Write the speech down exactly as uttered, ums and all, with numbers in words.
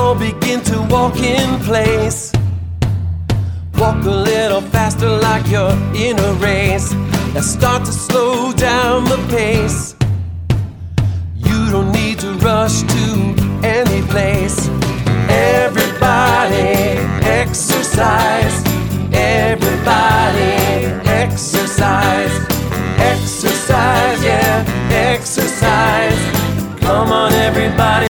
all begin to walk in place. Walk a little faster like you're in a race. Let's start to slow down the pace. You don't need to rush to any place. Everybody exercise. Everybody exercise. Exercise, yeah, exercise. Come on, everybody.